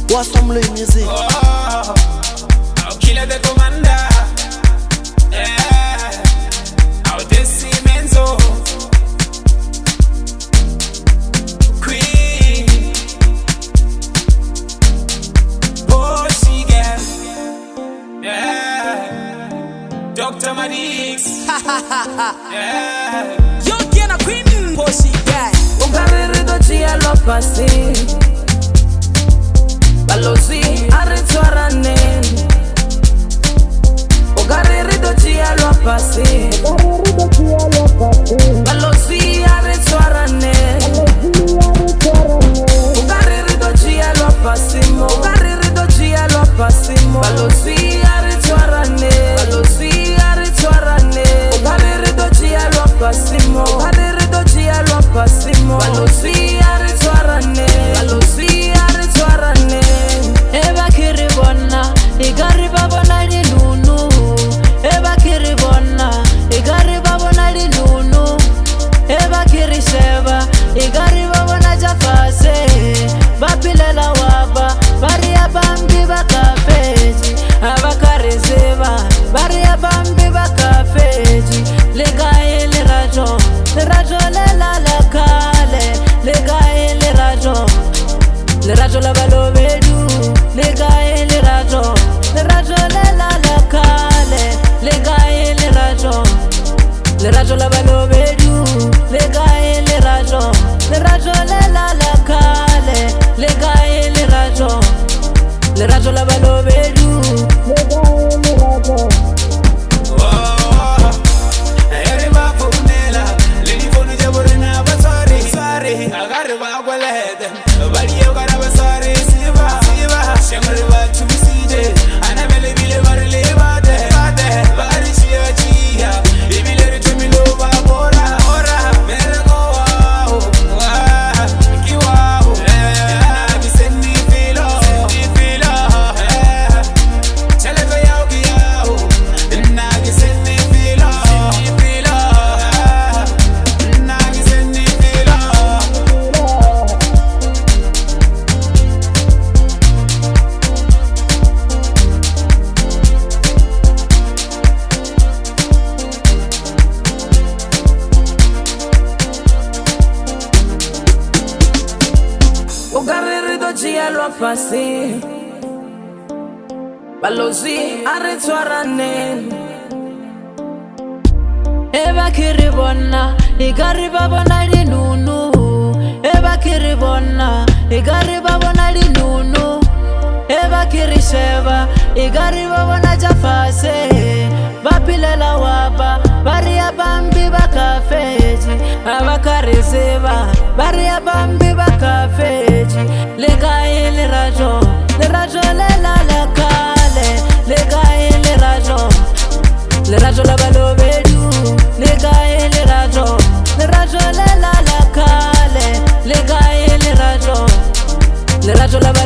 What's some Louis music? Oh, I'll kill the commander. Yeah, I'll Menzo. Queen, oh she get, yeah, Dr. Madix. Yeah, yo tiene a queen, oh she get. Un carrerito chia lo pasé. Balozi arretuarane. Un carrerito chia lo pasé. Balozi arretuarane. Un carrerito chia lo pasimo. Un carrerito chia lo pasimo. Balozi arretuarane. Balozi arretuarane. Un carrerito chia lo pasimo. Un carrerito chia lo pasimo. Balozi arretuarane. Balozi arretuarane. Eba kiribona, igari babona li nunu. Eba kiribona, igari babona li nunu. Eba kirisheba, igari babona jafase. Bapilela waba, baria bambi bakafeji. Abakarezeba, baria bambi bakafeji. Legaye le rajo lela la kale. Legaye le rajo la balobedu. Legaye le rajo lela la kale. Legaye le rajo la balobedu. Legaye le rajo lela la kale. Legaye le rajo la balobedu. Legaye le rajo. Passé Balozi arretuarane. Eba kiribona, igari babona li nunu. Eba kiribona, igari babona li nunu. Eba kirisheba, igari babona jafase. Bapilela waba, baria bambi bakafeji. Abakarezeba, baria bambi bakafeji. Legaye le rajo lela la kale. Legaye le rajo la balobedu. Legaye le rajo lela la kale. Legaye le rajo la